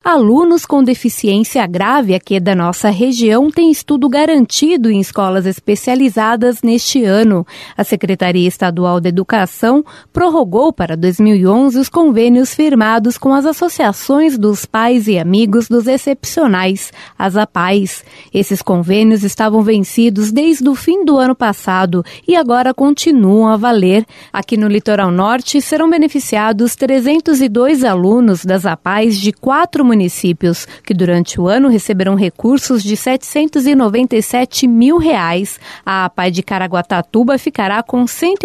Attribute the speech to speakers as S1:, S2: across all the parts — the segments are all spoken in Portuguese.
S1: Alunos com deficiência grave aqui da nossa região têm estudo garantido em escolas especializadas neste ano. A Secretaria Estadual da Educação prorrogou para 2011 os convênios firmados com as associações dos pais e amigos dos excepcionais, as APAES. Esses convênios estavam vencidos desde o fim do ano passado e agora continuam a valer. Aqui no Litoral Norte serão beneficiados 302 alunos das APAES de 4 municípios, que durante o ano receberão recursos de R$ 797 mil. A APAE de Caraguatatuba ficará com R$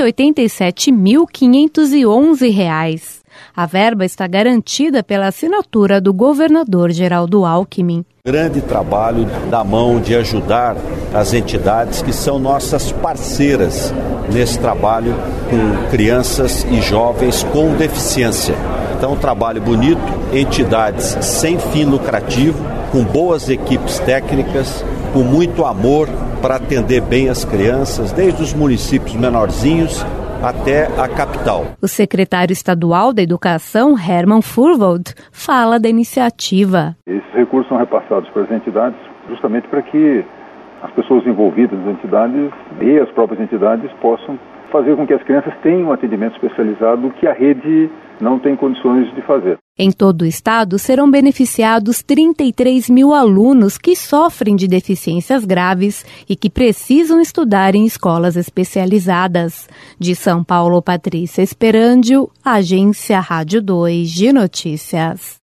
S1: 187.511. A verba está garantida pela assinatura do governador Geraldo Alckmin.
S2: Grande trabalho da mão de ajudar as entidades que são nossas parceiras nesse trabalho com crianças e jovens com deficiência. Então, um trabalho bonito, entidades sem fim lucrativo, com boas equipes técnicas, com muito amor para atender bem as crianças, desde os municípios menorzinhos até a capital.
S1: O secretário estadual da Educação, Hermann Furwald, fala da iniciativa.
S3: Esses recursos são repassados para as entidades justamente para que as pessoas envolvidas nas entidades e as próprias entidades possam fazer com que as crianças tenham um atendimento especializado que a rede não tem condições de fazer.
S1: Em todo o estado serão beneficiados 33 mil alunos que sofrem de deficiências graves e que precisam estudar em escolas especializadas. De São Paulo, Patrícia Esperandio, Agência Rádio 2 de Notícias.